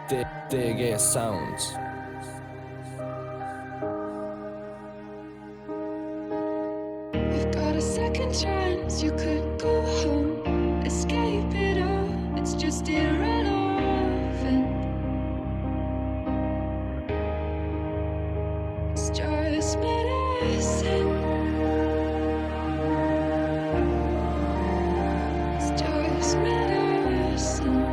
TG Sounds. We've got a second chance, you could go home, escape it all, it's just irrelevant. It's just medicine. It's just medicine.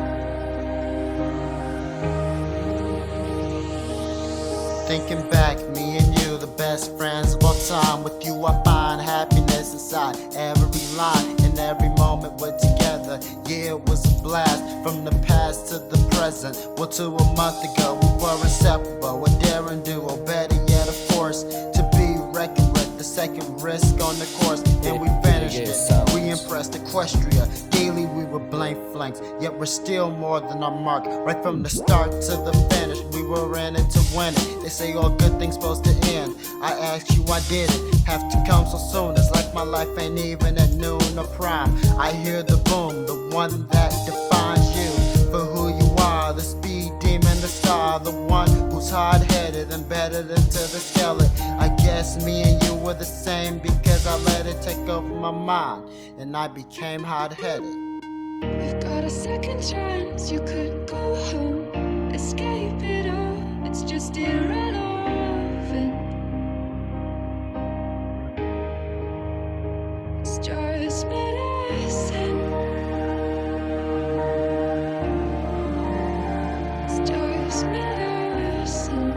Thinking back, me and you, the best friends of all time. With you I find happiness inside every line and every moment we're together. Yeah, it was a blast, from the past to the present. Well, to a month ago we were inseparable, a daring duo, better yet a force to be reckoned with. The second risk on the course, and we finished it. We impressed Equestria, daily we were blank flanks, yet we're still more than our mark. Right from the start to the finish, we were in it to win it. They say all good things supposed to end. I asked you, I did it. Have to come so soon. It's like my life ain't even at noon or prime. I hear the boom, the one that defines you for who you are. The speed demon, the star, the one who's hard-headed, embedded into the skeleton. I guess me and you were the same because I let it take over my mind and I became hard-headed. We've got a second chance, you could go home, escape it all, it's just irrelevant. It's just medicine. It's just medicine.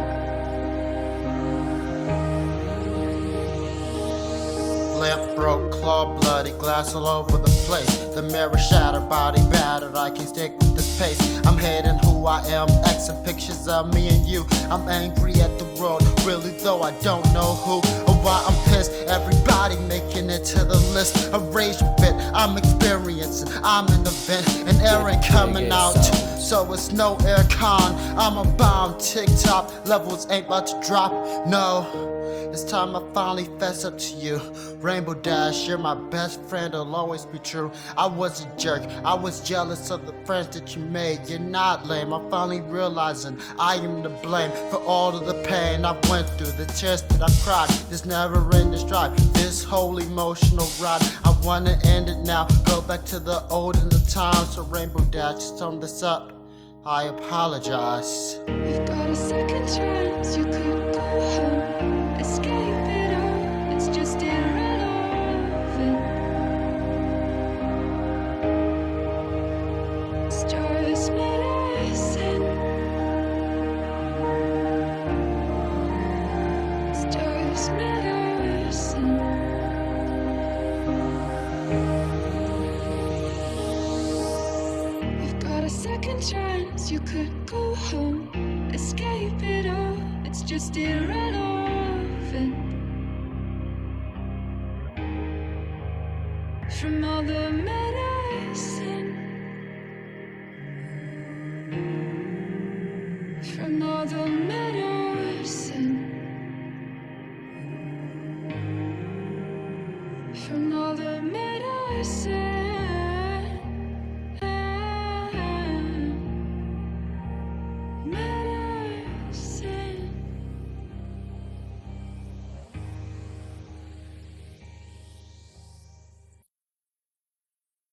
Lamp broke, claw bloody, glass all over the place. The mirror shattered, body battered, I can't stick with this pace. I'm hating who I am, Xing pictures of me and you. I'm angry at the world, really though I don't know who or why I'm pissed. Everybody making it to the list. A rage bit, I'm experiencing, I'm an event, and air ain't coming out. So it's no air con, I'm a bomb, tick-tock, levels ain't about to drop, no. It's time I finally fess up to you. Rainbow Dash, you're my best friend, it'll always be true. I was a jerk, I was jealous of the friends that you made. You're not lame, I'm finally realizing I am to blame for all of the pain I went through, the tears that I cried, this never-ending strife, this whole emotional ride. I wanna end it now, go back to the olden times. So Rainbow Dash, just sum this up, I apologize. We've got a second chance, you could go home, escape it all, it's just irrelevant. It's just medicine. It's just medicine. We've got a second chance, you could go home, escape it all, it's just irrelevant. From all the medicine, from all the medicine, from all the medicine.